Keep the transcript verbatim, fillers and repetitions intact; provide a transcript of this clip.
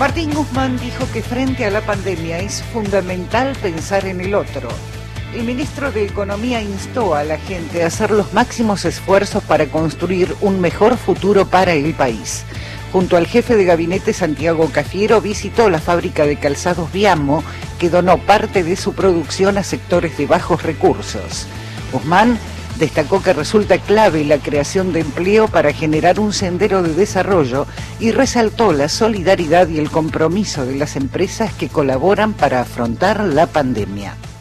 Martín Guzmán dijo que frente a la pandemia es fundamental pensar en el otro. El ministro de Economía instó a la gente a hacer los máximos esfuerzos para construir un mejor futuro para el país. Junto al jefe de gabinete Santiago Cafiero visitó la fábrica de calzados Viamo, que donó parte de su producción a sectores de bajos recursos. Guzmán destacó que resulta clave la creación de empleo para generar un sendero de desarrollo y resaltó la solidaridad y el compromiso de las empresas que colaboran para afrontar la pandemia.